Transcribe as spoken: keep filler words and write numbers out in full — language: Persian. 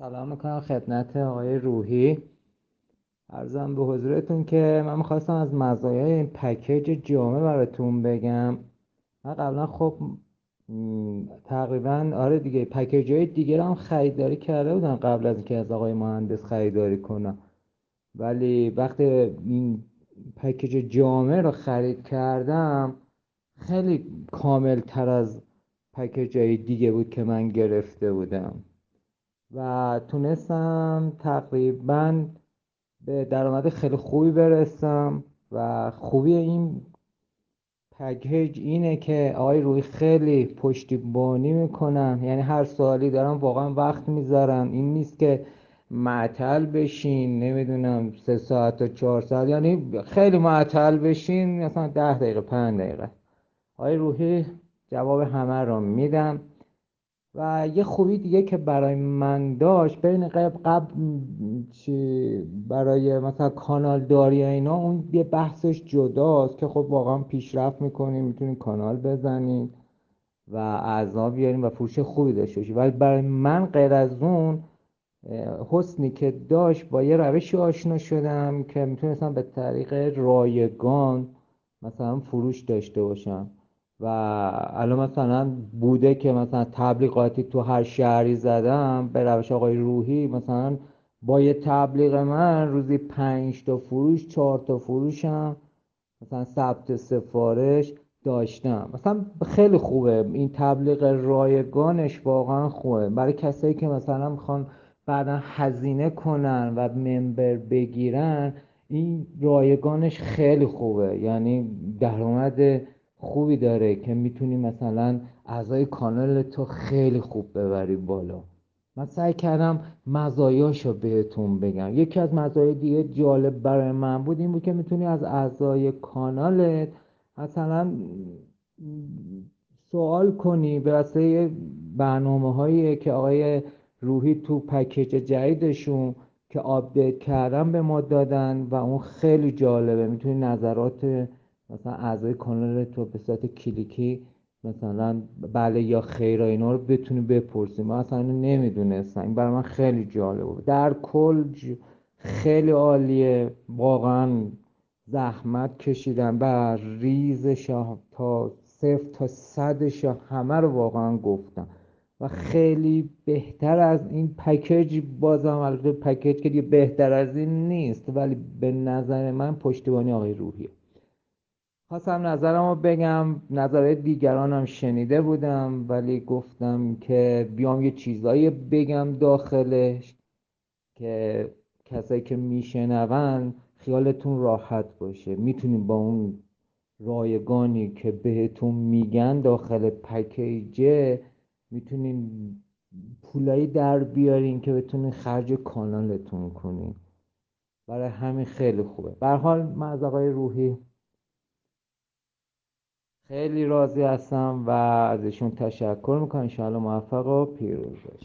سلام میکنم خدمت آقای روحی. عرضم به حضورتون که من میخواستم از مزایای این پکیج جامع براتون بگم. من قبلا خب م، تقریبا آره دیگه پکیج های دیگه رو هم خریداری کرده بودم قبل از اینکه از آقای مهندس خریداری کنم، ولی وقتی این پکیج جامع رو خرید کردم خیلی کامل تر از پکیج های دیگه بود که من گرفته بودم و تونستم تقریبا به درآمد خیلی خوبی برسم. و خوبی این پکیج اینه که آقای روی خیلی پشتیبانی میکنن، یعنی هر سوالی دارن واقعا وقت میذارن. این نیست که معطل بشین نمیدونم سه ساعت تا چهار ساعت، یعنی خیلی معطل بشین مثلا ده دقیقه پنج دقیقه. آقای روحی جواب همه رو میدن. و یه خوبی دیگه که برای من داشت بین قبل قبل چی برای مثلا کانال داری یا اینا، اون یه بحثش جداست که خب واقعا پیشرفت میکنیم، میتونیم کانال بزنیم و اعضا بیاریم و فروش خوبی داشته باشیم. ولی برای من غیر از اون حسنی که داشت، با یه روشی آشنا شدم که میتونستم به طریق رایگان مثلا فروش داشته باشم. و الان مثلا بوده که مثلا تبلیغاتی تو هر شهری زدم به روش آقای روحی، مثلا با یه تبلیغ من روزی پنج تا فروش چهار تا فروشم مثلا ثبت سفارش داشتم. مثلا خیلی خوبه این تبلیغ رایگانش، واقعا خوبه برای کسایی که مثلا میخوان بعدا هزینه کنن و ممبر بگیرن. این رایگانش خیلی خوبه، یعنی درآمد خوبی داره که میتونی مثلا اعضای کانال تو خیلی خوب ببری بالا. من سعی کردم مزایاشو بهتون بگم. یکی از مزایای دیگه جالب برای من بود این بود که میتونی از اعضای کانالت مثلا سوال کنی به واسه برنامه هایی که آقای روحی تو پکیج جدیدشون که آپدیت کردن به ما دادن و اون خیلی جالبه. میتونی نظرات مثلا اعضای کانال تو به صورت کلیکی مثلا بله یا خیر و اینا رو بتونی بپرسی. من اصلا اینو نمیدونستم، این برای من خیلی جالب بود. در کل ج- خیلی عالیه واقعا. زحمت کشیدم و ریزش تا صفر تا صدش همه رو واقعا گفتم و خیلی بهتر از این پکیج. بازم البته پکیج که دیگه بهتر از این نیست، ولی به نظر من پشتیبانی آقای روحیه. خواستم نظرم رو بگم، نظر دیگرانم شنیده بودم ولی گفتم که بیام یه چیزایی بگم داخلش که کسایی که میشنون خیالتون راحت باشه. میتونیم با اون رایگانی که بهتون میگن داخل پکیجه میتونین پولایی در بیارین که بتونین خرج کانالتون کنین. برای همین خیلی خوبه. به هر حال من از آقای روحی خیلی راضی هستم و ازشون تشکر میکنم. انشاءالله موفق و پیروز باشید.